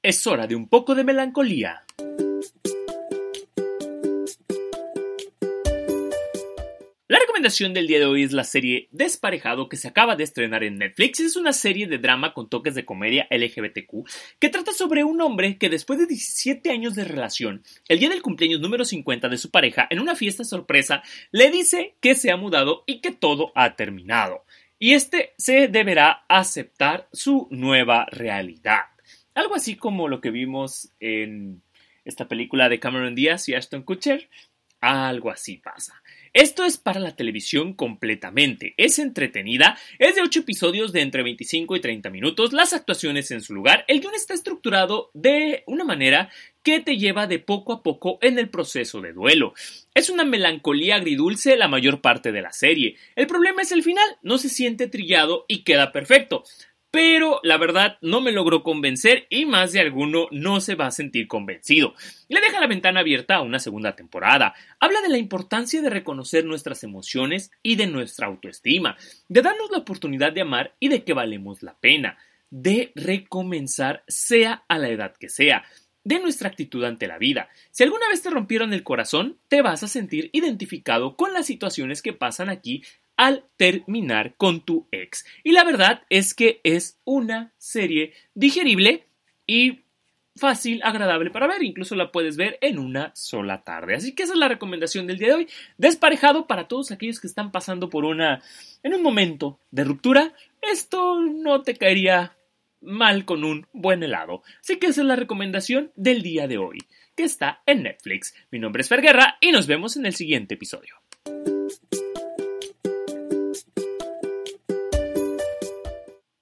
es hora de un poco de melancolía. La recomendación del día de hoy es la serie Desparejado, que se acaba de estrenar en Netflix. Es una serie de drama con toques de comedia LGBTQ que trata sobre un hombre que después de 17 años de relación, el día del cumpleaños número 50 de su pareja, en una fiesta sorpresa, le dice que se ha mudado y que todo ha terminado. Y se deberá aceptar su nueva realidad. Algo así como lo que vimos en esta película de Cameron Díaz y Ashton Kutcher. Algo así pasa. Esto es para la televisión completamente. Es entretenida, es de 8 episodios de entre 25 y 30 minutos, las actuaciones en su lugar. El guion está estructurado de una manera que te lleva de poco a poco en el proceso de duelo. Es una melancolía agridulce la mayor parte de la serie. El problema es el final, no se siente trillado y queda perfecto. Pero la verdad no me logró convencer y más de alguno no se va a sentir convencido. Le deja la ventana abierta a una segunda temporada. Habla de la importancia de reconocer nuestras emociones y de nuestra autoestima, de darnos la oportunidad de amar y de que valemos la pena, de recomenzar sea a la edad que sea, de nuestra actitud ante la vida. Si alguna vez te rompieron el corazón, te vas a sentir identificado con las situaciones que pasan aquí al terminar con tu ex. Y la verdad es que es una serie digerible y fácil, agradable para ver. Incluso la puedes ver en una sola tarde. Así que esa es la recomendación del día de hoy. Desparejado para todos aquellos que están pasando en un momento de ruptura. Esto no te caería mal con un buen helado. Así que esa es la recomendación del día de hoy, que está en Netflix. Mi nombre es Fer Guerra y nos vemos en el siguiente episodio.